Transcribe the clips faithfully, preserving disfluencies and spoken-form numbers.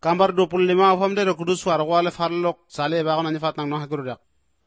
Gambar dua puluh lima afam de Roh Kudus warwale farlok sale ba nanya fatang no hakurudak.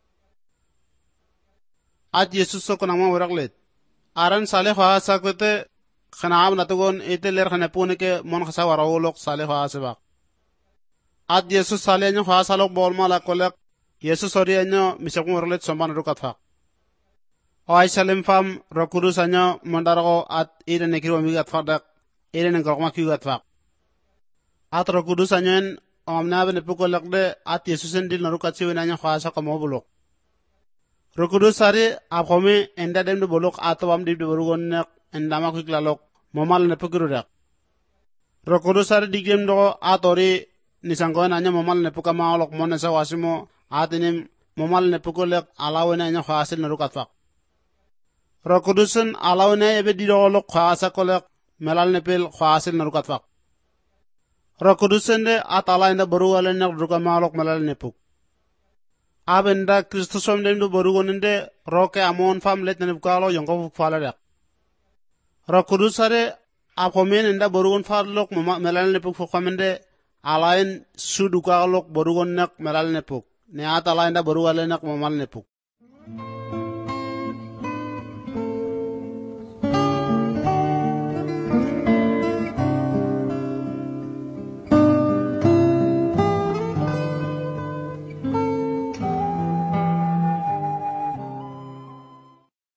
At Yesus so kunama uraklet. Aran sale kha sakwete khanaam natugon ite ler khane pune ke mon khasa warawolok sale kha sebak. At Yesus sale nyo kha salok bol mala kolek Yesus ori nyo misakung urlet somban rukat fak. O ay salim fam Roh Kudus anyo mondarago at ire nekiro migat fadak ire nengkrokma kigat fak. At Roh Kudus anyen omna bene pukolak de at Yesusen dil narukat siwen anyo kha sa kamobulok. Roh Kudus ari apkome enda dem de bolok atawam dib de borugon nek endama kiklalok momal ne pukirudak. Roh Kudus ari digem do atori nisanggoen anyo momal ne pukama olok mona sa wasimo atinim momal ne pukolek alawen anyo kha asil narukat fak. Roh Kudusen alawne ebe didolok khasa kolek melal nepel khasil narukat fak. Roh Kudusen de atala inda boruwale nak druka malok melal nepuk. Abenda Kristusom dem du borugonende roke amon fam let nepukalo yongko faladak. Roh Kudusare apomen inda borugon falok melal nepuk fukamende alain sudukalok borugon nak melal nepuk. Ne atala inda boruwale nak memal nepuk.